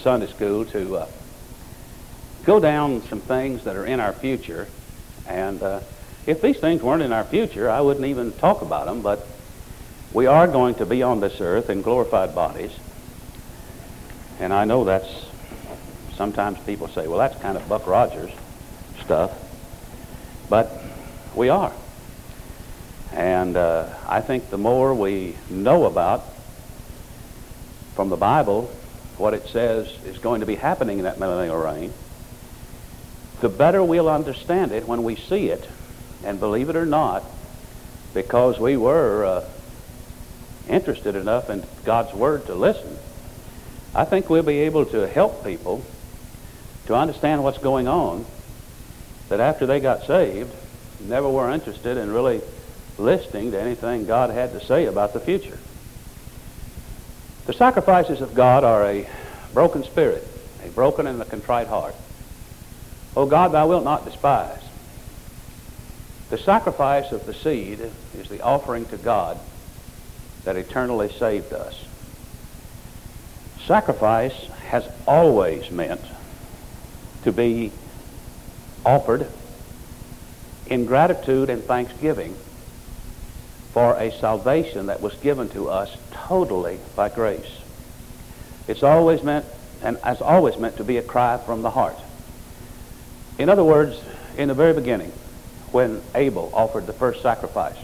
Sunday school to go down some things that are in our future. And if these things weren't in our future, I wouldn't even talk about them. But we are going to be on this earth in glorified bodies. And I know that's, sometimes people say, well, that's kind of Buck Rogers stuff. But we are. And I think the more we know about from the Bible what it says is going to be happening in that millennial reign, the better we'll understand it when we see it. And believe it or not, because we were interested enough in God's Word to listen, I think we'll be able to help people to understand what's going on that after they got saved never were interested in really listening to anything God had to say about the future. The sacrifices of God are a broken spirit, a broken and a contrite heart. O God, thou wilt not despise. The sacrifice of the seed is the offering to God that eternally saved us. Sacrifice has always meant to be offered in gratitude and thanksgiving for a salvation that was given to us totally by grace. It's always meant, and has always meant, to be a cry from the heart. In other words, in the very beginning, when Abel offered the first sacrifice,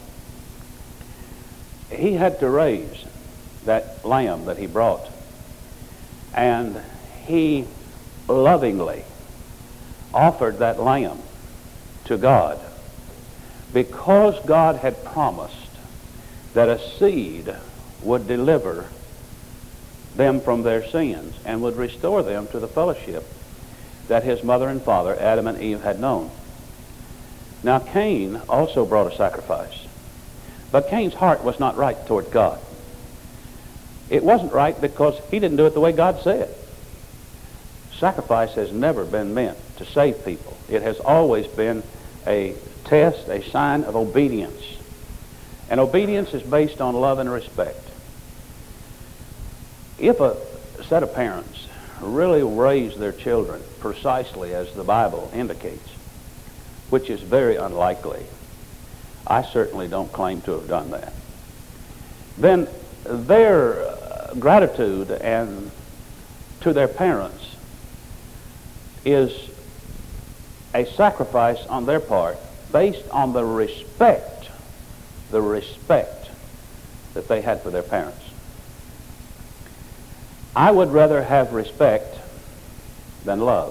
he had to raise that lamb that he brought, and he lovingly offered that lamb to God because God had promised that a seed would deliver them from their sins and would restore them to the fellowship that his mother and father, Adam and Eve, had known. Now Cain also brought a sacrifice, but Cain's heart was not right toward God. It wasn't right because he didn't do it the way God said. Sacrifice has never been meant to save people. It has always been a test, a sign of obedience. And obedience is based on love and respect. If a set of parents really raise their children precisely as the Bible indicates, which is very unlikely, I certainly don't claim to have done that, then their gratitude and to their parents is a sacrifice on their part based on the respect that they had for their parents. I would rather have respect than love.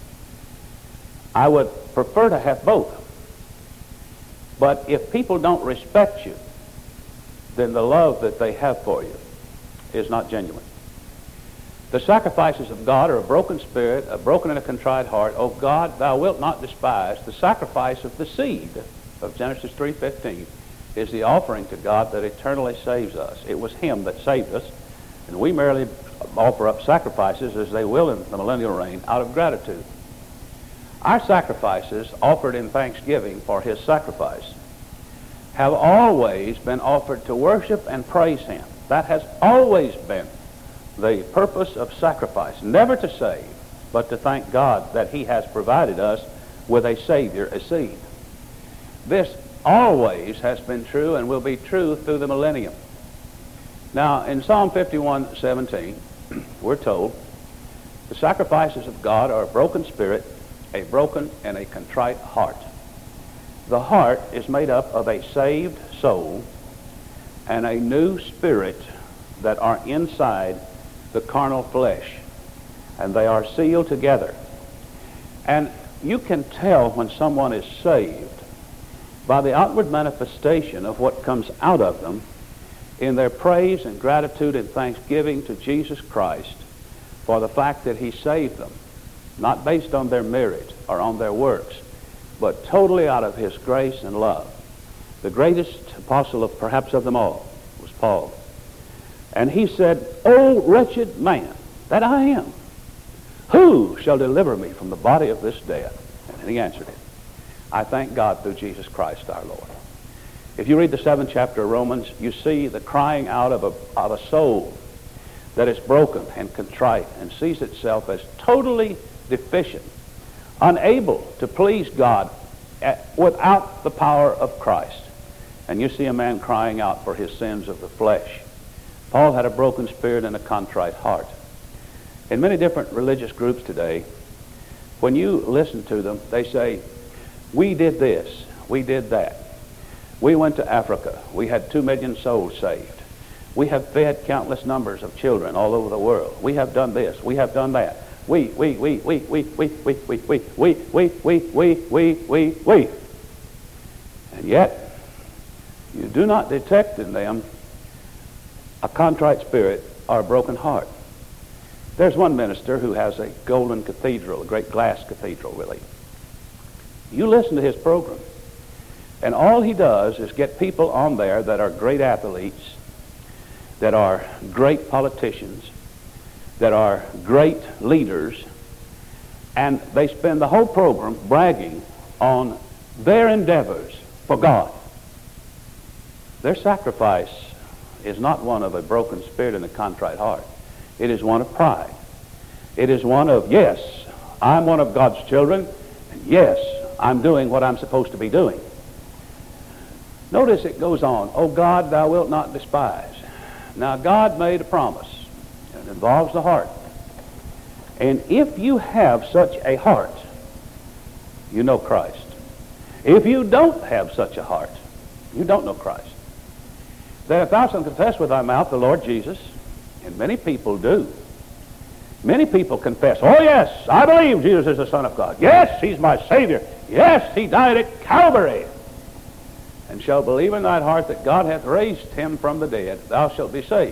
I would prefer to have both. But if people don't respect you, then the love that they have for you is not genuine. The sacrifices of God are a broken spirit, a broken and a contrite heart. O God, thou wilt not despise. The sacrifice of the seed of Genesis 3:15 is the offering to God that eternally saves us. It was him that saved us, and we merely offer up sacrifices as they will in the millennial reign out of gratitude. Our sacrifices offered in thanksgiving for his sacrifice have always been offered to worship and praise him. That has always been the purpose of sacrifice, never to save, but to thank God that he has provided us with a Savior, a seed. This always has been true and will be true through the millennium. Now, in Psalm 51:17, we're told, the sacrifices of God are a broken spirit, a broken and a contrite heart. The heart is made up of a saved soul and a new spirit that are inside the carnal flesh, and they are sealed together. And you can tell when someone is saved by the outward manifestation of what comes out of them in their praise and gratitude and thanksgiving to Jesus Christ for the fact that he saved them, not based on their merit or on their works, but totally out of his grace and love. The greatest apostle of perhaps of them all was Paul. And he said, O wretched man that I am, who shall deliver me from the body of this death? And he answered it, I thank God through Jesus Christ our Lord. If you read the 7th chapter of Romans, you see the crying out of a soul that is broken and contrite and sees itself as totally deficient, unable to please God without the power of Christ. And you see a man crying out for his sins of the flesh. Paul had a broken spirit and a contrite heart. In many different religious groups today, when you listen to them, they say, we did this, we did that. We went to Africa. We had 2 million souls saved. We have fed countless numbers of children all over the world. We have done this. We have done that. We. And yet, you do not detect in them a contrite spirit or a broken heart. There's one minister who has a golden cathedral, a great glass cathedral, really. You listen to his program, and all he does is get people on there that are great athletes, that are great politicians, that are great leaders, and they spend the whole program bragging on their endeavors for God. Their sacrifice is not one of a broken spirit and a contrite heart. It is one of pride. It is one of, yes, I'm one of God's children, and yes, I'm doing what I'm supposed to be doing. Notice it goes on, O God, thou wilt not despise. Now, God made a promise. It involves the heart. And if you have such a heart, you know Christ. If you don't have such a heart, you don't know Christ. That if thou shalt confess with thy mouth the Lord Jesus, and many people do, many people confess, oh yes, I believe Jesus is the Son of God. Yes, he's my Savior. Yes, he died at Calvary. And shall believe in thine heart that God hath raised him from the dead, thou shalt be saved.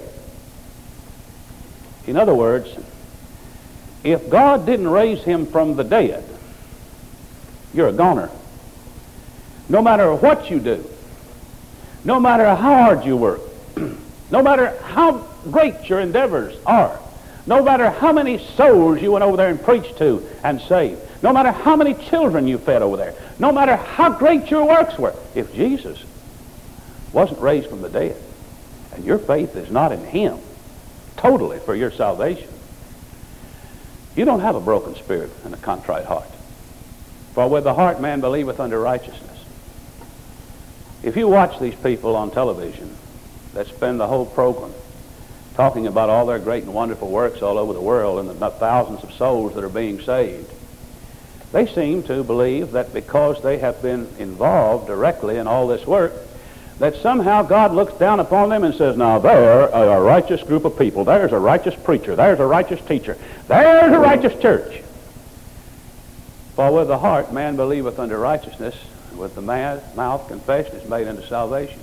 In other words, if God didn't raise him from the dead, you're a goner. No matter what you do, no matter how hard you work, no matter how great your endeavors are, no matter how many souls you went over there and preached to and saved, no matter how many children you fed over there, no matter how great your works were, if Jesus wasn't raised from the dead and your faith is not in him totally for your salvation, you don't have a broken spirit and a contrite heart. For with the heart man believeth unto righteousness. If you watch these people on television that spend the whole program talking about all their great and wonderful works all over the world and the thousands of souls that are being saved, they seem to believe that because they have been involved directly in all this work, that somehow God looks down upon them and says, now there are a righteous group of people. There's a righteous preacher. There's a righteous teacher. There's a righteous church. For with the heart man believeth unto righteousness, with the mouth confession is made unto salvation.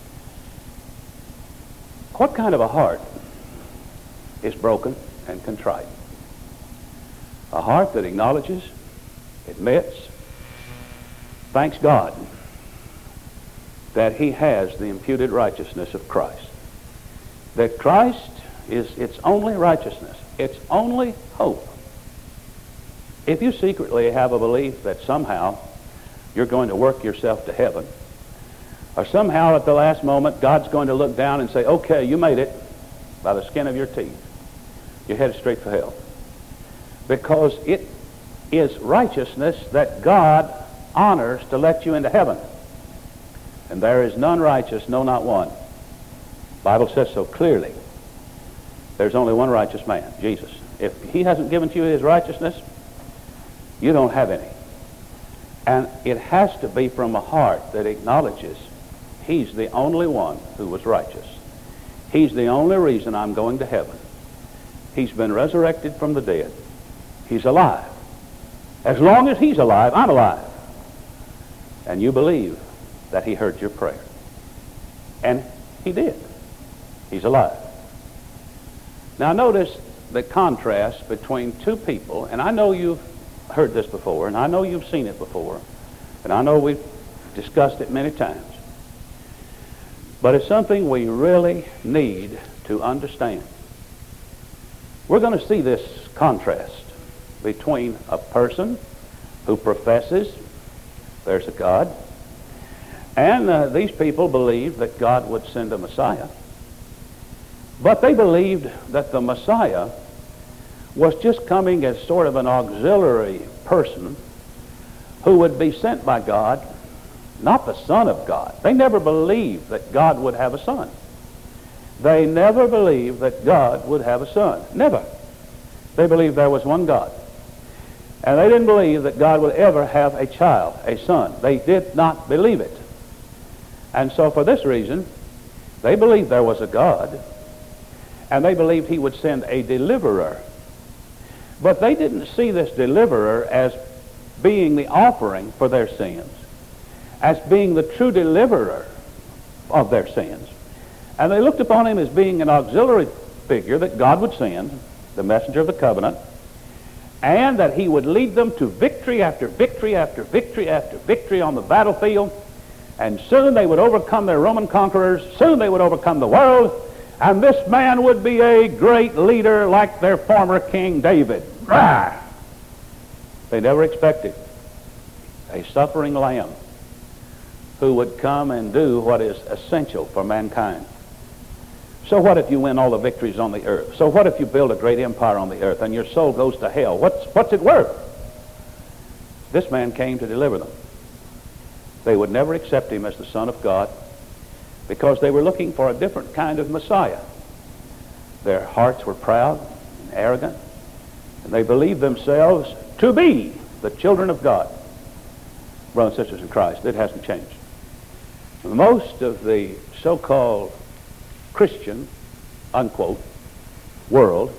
What kind of a heart is broken and contrite? A heart that acknowledges, admits, thanks God that he has the imputed righteousness of Christ. That Christ is its only righteousness, its only hope. If you secretly have a belief that somehow you're going to work yourself to heaven, or somehow at the last moment God's going to look down and say, okay, you made it by the skin of your teeth, you're headed straight for hell. Because it is righteousness that God honors to let you into heaven. And there is none righteous, no, not one. The Bible says so clearly. There's only one righteous man, Jesus. If he hasn't given to you his righteousness, you don't have any. And it has to be from a heart that acknowledges he's the only one who was righteous. He's the only reason I'm going to heaven. He's been resurrected from the dead. He's alive. As long as he's alive, I'm alive. And you believe that he heard your prayer. And he did. He's alive. Now notice the contrast between two people, and I know you've heard this before, and I know you've seen it before, and I know we've discussed it many times. But it's something we really need to understand. We're going to see this contrast between a person who professes there's a God, and these people believe that God would send a Messiah. But they believed that the Messiah was just coming as sort of an auxiliary person who would be sent by God, not the Son of God. They never believed that God would have a son. They never believed that God would have a son. Never. They believed there was one God. And they didn't believe that God would ever have a child, a son. They did not believe it. And so for this reason, they believed there was a God, and they believed he would send a deliverer. But they didn't see this deliverer as being the offering for their sins, as being the true deliverer of their sins. And they looked upon him as being an auxiliary figure that God would send, the messenger of the covenant, and that he would lead them to victory after victory after victory after victory on the battlefield. And soon they would overcome their Roman conquerors. Soon they would overcome the world. And this man would be a great leader like their former King David. Rah! They never expected a suffering lamb who would come and do what is essential for mankind. So what if you win all the victories on the earth? So what if you build a great empire on the earth and your soul goes to hell? What's it worth? This man came to deliver them. They would never accept him as the Son of God because they were looking for a different kind of Messiah. Their hearts were proud and arrogant, and they believed themselves to be the children of God. Brothers and sisters in Christ, it hasn't changed. Most of the so-called Christian, unquote, world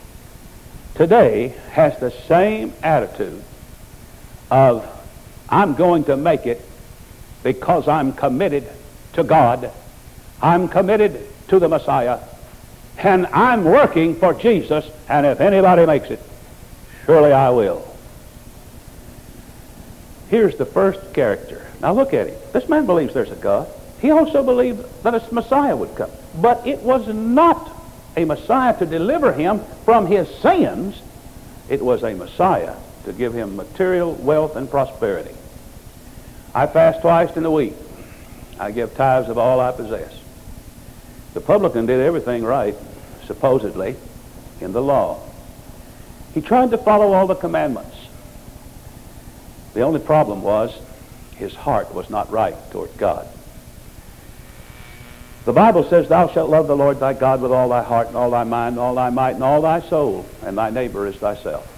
today has the same attitude of, I'm going to make it because I'm committed to God, I'm committed to the Messiah, and I'm working for Jesus, and if anybody makes it, surely I will. Here's the first character. Now look at him. This man believes there's a God. He also believed that a Messiah would come. But it was not a Messiah to deliver him from his sins. It was a Messiah to give him material wealth and prosperity. I fast twice in a week. I give tithes of all I possess. The publican did everything right, supposedly, in the law. He tried to follow all the commandments. The only problem was his heart was not right toward God. The Bible says, thou shalt love the Lord thy God with all thy heart and all thy mind and all thy might and all thy soul, and thy neighbor is thyself.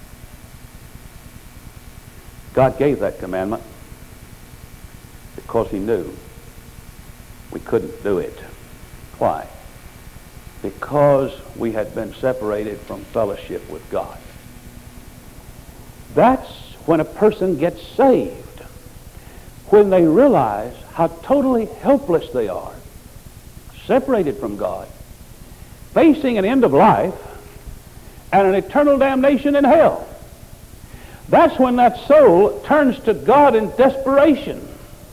God gave that commandment because he knew we couldn't do it. Why? Because we had been separated from fellowship with God. That's when a person gets saved, when they realize how totally helpless they are, separated from God, facing an end of life and an eternal damnation in hell. That's when that soul turns to God in desperation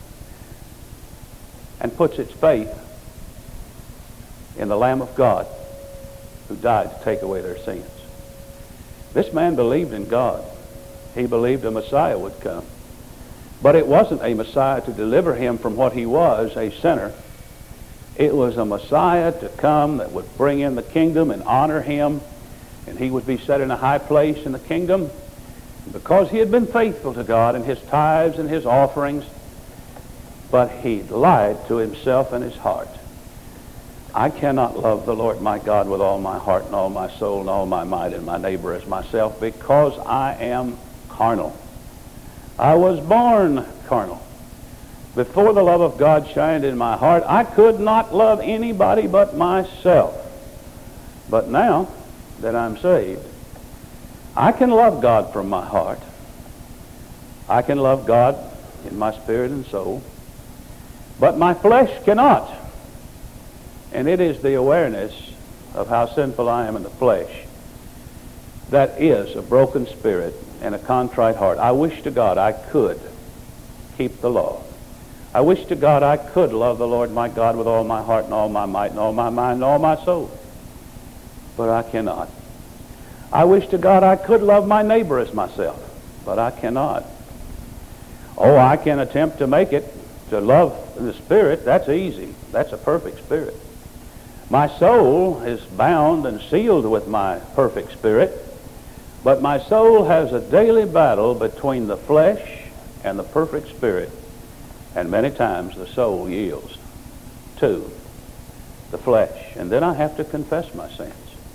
and puts its faith in the Lamb of God who died to take away their sins. This man believed in God. He believed a Messiah would come. But it wasn't a Messiah to deliver him from what he was, a sinner. It was a Messiah to come that would bring in the kingdom and honor him, and he would be set in a high place in the kingdom. Because he had been faithful to God in his tithes and his offerings, but he lied to himself and his heart. I cannot love the Lord my God with all my heart and all my soul and all my might and my neighbor as myself because I am carnal. I was born carnal. Before the love of God shined in my heart, I could not love anybody but myself. But now that I'm saved, I can love God from my heart. I can love God in my spirit and soul. But my flesh cannot. And it is the awareness of how sinful I am in the flesh that is a broken spirit and a contrite heart. I wish to God I could keep the law. I wish to God I could love the Lord my God with all my heart and all my might and all my mind and all my soul. But I cannot. I wish to God I could love my neighbor as myself. But I cannot. Oh, I can attempt to make it, to love in the Spirit. That's easy. That's a perfect spirit. My soul is bound and sealed with my perfect spirit, but my soul has a daily battle between the flesh and the perfect spirit, and many times the soul yields to the flesh. And then I have to confess my sins.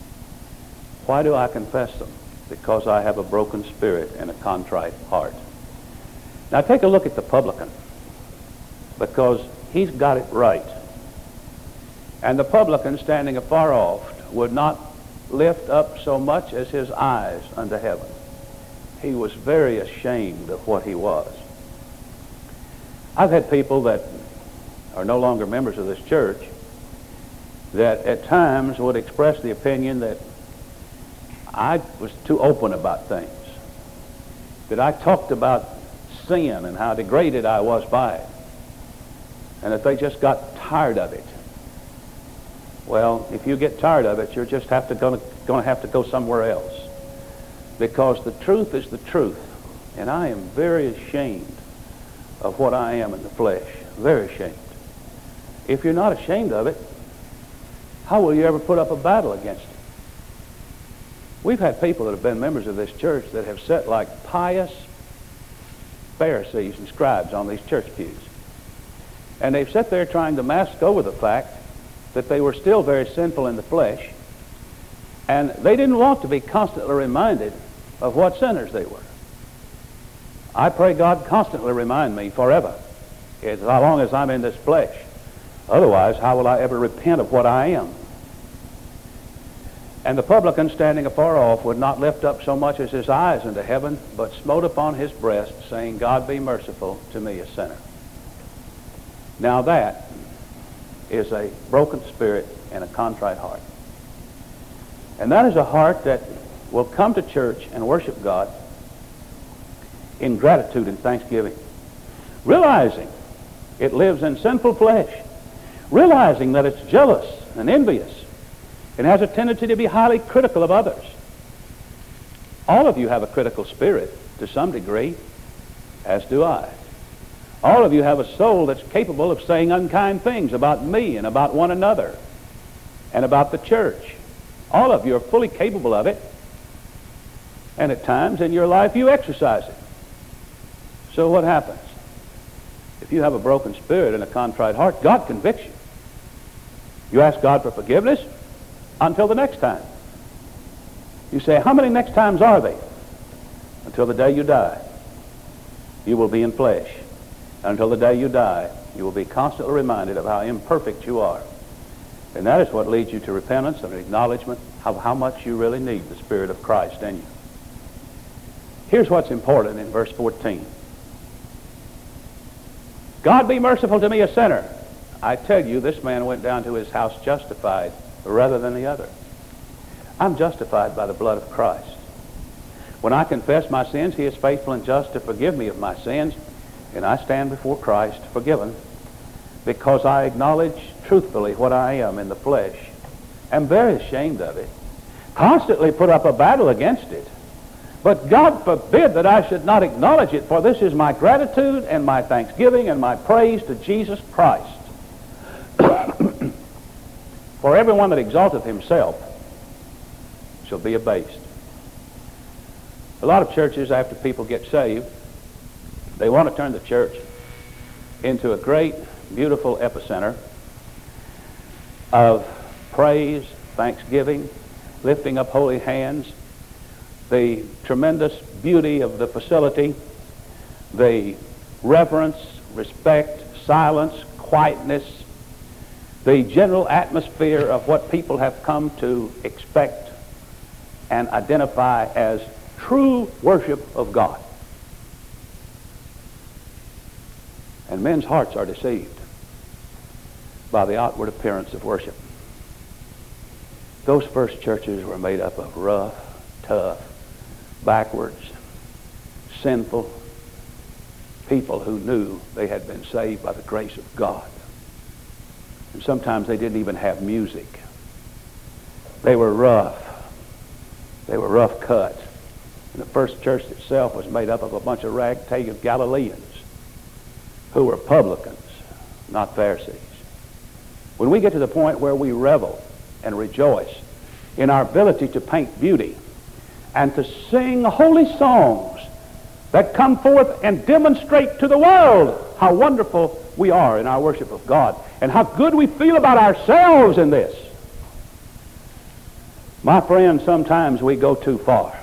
Why do I confess them? Because I have a broken spirit and a contrite heart. Now take a look at the publican, because he's got it right. And the publican, standing afar off, would not lift up so much as his eyes unto heaven. He was very ashamed of what he was. I've had people that are no longer members of this church that at times would express the opinion that I was too open about things, that I talked about sin and how degraded I was by it, and that they just got tired of it. Well, if you get tired of it, you're just going to have to go somewhere else, because the truth is the truth, and I am very ashamed of what I am in the flesh, very ashamed. If you're not ashamed of it, how will you ever put up a battle against it? We've had people that have been members of this church that have sat like pious Pharisees and scribes on these church pews, and they've sat there trying to mask over the fact that they were still very sinful in the flesh, and they didn't want to be constantly reminded of what sinners they were. I pray God constantly remind me forever, as long as I'm in this flesh. Otherwise, how will I ever repent of what I am? And the publican, standing afar off, would not lift up so much as his eyes into heaven, but smote upon his breast, saying, God be merciful to me, a sinner. Now that is a broken spirit and a contrite heart. And that is a heart that will come to church and worship God in gratitude and thanksgiving, realizing it lives in sinful flesh, realizing that it's jealous and envious and has a tendency to be highly critical of others. All of you have a critical spirit to some degree, as do I. All of you have a soul that's capable of saying unkind things about me and about one another and about the church. All of you are fully capable of it, and at times in your life you exercise it. So what happens? If you have a broken spirit and a contrite heart, God convicts you. You ask God for forgiveness until the next time. You say, how many next times are they? Until the day you die. You will be in flesh. Until the day you die, you will be constantly reminded of how imperfect you are. And that is what leads you to repentance and acknowledgement of how much you really need the Spirit of Christ in you. Here's what's important in verse 14. God be merciful to me, a sinner. I tell you, this man went down to his house justified rather than the other. I'm justified by the blood of Christ. When I confess my sins, he is faithful and just to forgive me of my sins, and I stand before Christ forgiven, because I acknowledge truthfully what I am in the flesh. I'm very ashamed of it. Constantly put up a battle against it. But God forbid that I should not acknowledge it, for this is my gratitude and my thanksgiving and my praise to Jesus Christ. For everyone that exalteth himself shall be abased. A lot of churches, after people get saved, they want to turn the church into a great, beautiful epicenter of praise, thanksgiving, lifting up holy hands, the tremendous beauty of the facility, the reverence, respect, silence, quietness, the general atmosphere of what people have come to expect and identify as true worship of God. And men's hearts are deceived by the outward appearance of worship. Those first churches were made up of rough, tough, backwards, sinful people who knew they had been saved by the grace of God. And sometimes they didn't even have music. They were rough. They were rough cut. And the first church itself was made up of a bunch of ragtag Galileans who were publicans, not Pharisees. when we get to the point where we revel and rejoice in our ability to paint beauty and to sing holy songs that come forth and demonstrate to the world how wonderful we are in our worship of God and how good we feel about ourselves in this. My friend, sometimes we go too far.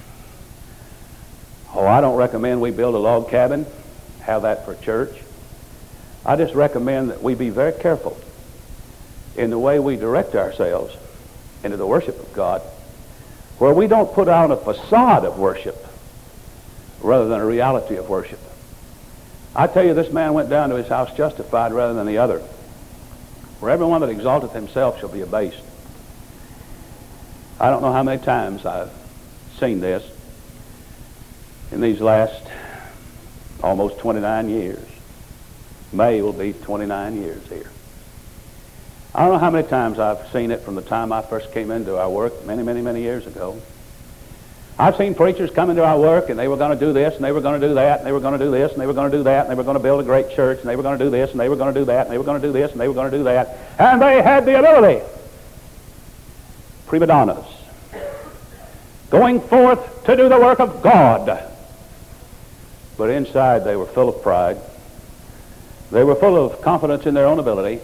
Oh, I don't recommend we build a log cabin, have that for church. I just recommend that we be very careful in the way we direct ourselves into the worship of God, where we don't put on a facade of worship rather than a reality of worship. I tell you, this man went down to his house justified rather than the other. For everyone that exalteth himself shall be abased. I don't know how many times I've seen this in these last almost 29 years. May will be 29 years here. I don't know how many times I've seen it from the time I first came into our work many years ago. I've seen preachers come into our work and they were going to do this and they were going to do that and they were going to do this and they were going to do that and they were going to build a great church and they were going to do this and they were going to do that and they were going to do this and they were going to do that. And they had the ability. Prima donnas. Going forth to do the work of God. But inside they were full of pride. They were full of confidence in their own ability.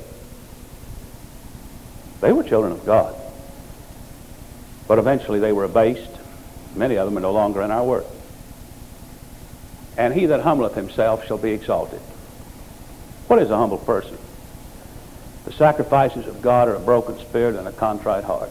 They were children of God. But eventually they were abased. Many of them are no longer in our work. And he that humbleth himself shall be exalted. What is a humble person? The sacrifices of God are a broken spirit and a contrite heart.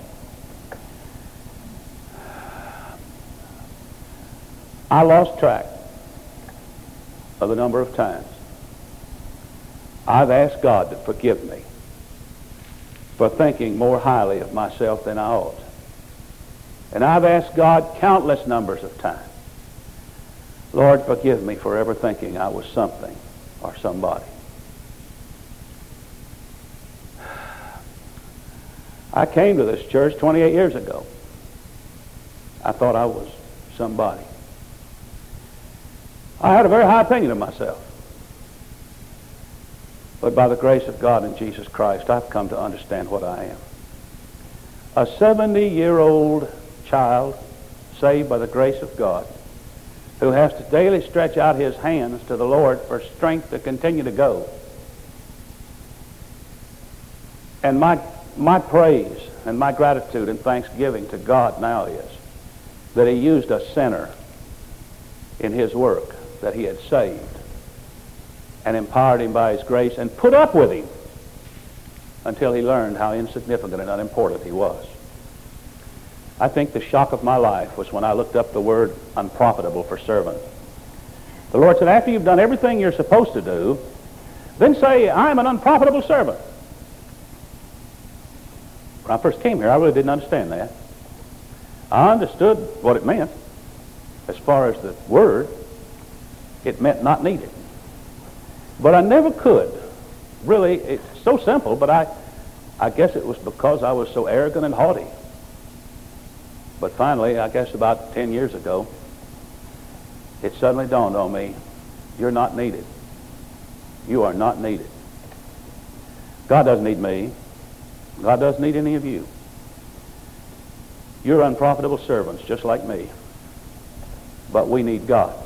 I lost track of the number of times I've asked God to forgive me for thinking more highly of myself than I ought. And I've asked God countless numbers of times, Lord, forgive me for ever thinking I was something or somebody. I came to this church 28 years ago. I thought I was somebody. I had a very high opinion of myself. But by the grace of God in Jesus Christ, I've come to understand what I am. A 70-year-old child saved by the grace of God who has to daily stretch out his hands to the Lord for strength to continue to go. And my praise and my gratitude and thanksgiving to God now is that he used a sinner in his work that he had saved and empowered him by his grace and put up with him until he learned how insignificant and unimportant he was. I think the shock of my life was when I looked up the word unprofitable for servant. The Lord said, after you've done everything you're supposed to do, then say, I'm an unprofitable servant. When I first came here, I really didn't understand that. I understood what it meant. As far as the word, it meant not needed. But I never could. Really, it's so simple, but I guess it was because I was so arrogant and haughty. But finally, I guess about 10 years ago, it suddenly dawned on me, you're not needed. You are not needed. God doesn't need me. God doesn't need any of you. You're unprofitable servants just like me. But we need God.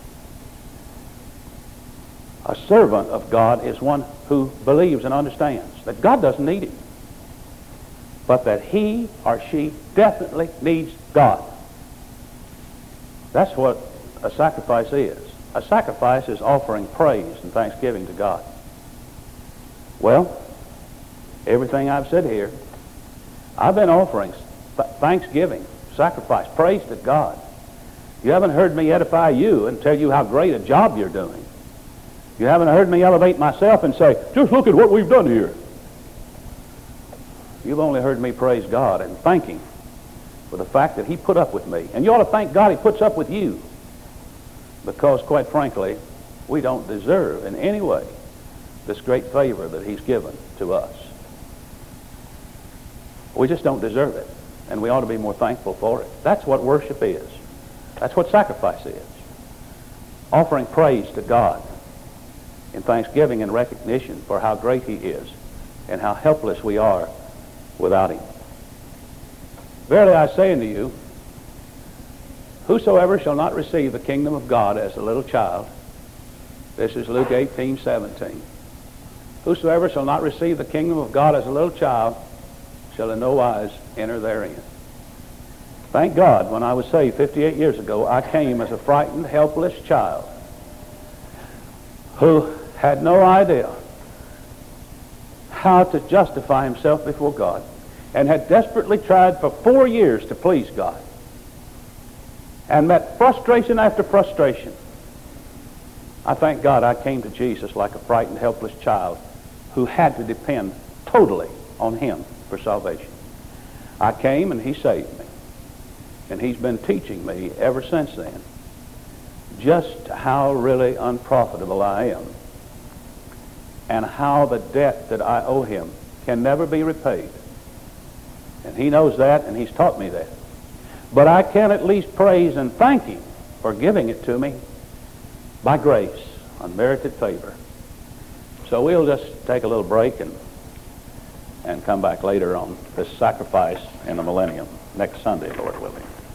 A servant of God is one who believes and understands that God doesn't need him, but that he or she definitely needs God. That's what a sacrifice is. A sacrifice is offering praise and thanksgiving to God. Well, everything I've said here, I've been offering thanksgiving, sacrifice, praise to God. You haven't heard me edify you and tell you how great a job you're doing. You haven't heard me elevate myself and say, just look at what we've done here. You've only heard me praise God and thank him for the fact that he put up with me. And you ought to thank God he puts up with you, because, quite frankly, we don't deserve in any way this great favor that he's given to us. We just don't deserve it, and we ought to be more thankful for it. That's what worship is. That's what sacrifice is. Offering praise to God in thanksgiving and recognition for how great he is and how helpless we are without him. Verily I say unto you, whosoever shall not receive the kingdom of God as a little child, this is Luke 18:17. Whosoever shall not receive the kingdom of God as a little child shall in no wise enter therein. Thank God, when I was saved 58 years ago, I came as a frightened, helpless child who had no idea how to justify himself before God, and had desperately tried for 4 years to please God, and met frustration after frustration. I thank God I came to Jesus like a frightened, helpless child who had to depend totally on him for salvation. I came and he saved me. And he's been teaching me ever since then just how really unprofitable I am, and how the debt that I owe him can never be repaid. And he knows that, and he's taught me that. But I can at least praise and thank him for giving it to me by grace, unmerited favor. So we'll just take a little break and come back later on this sacrifice in the millennium, next Sunday, Lord willing.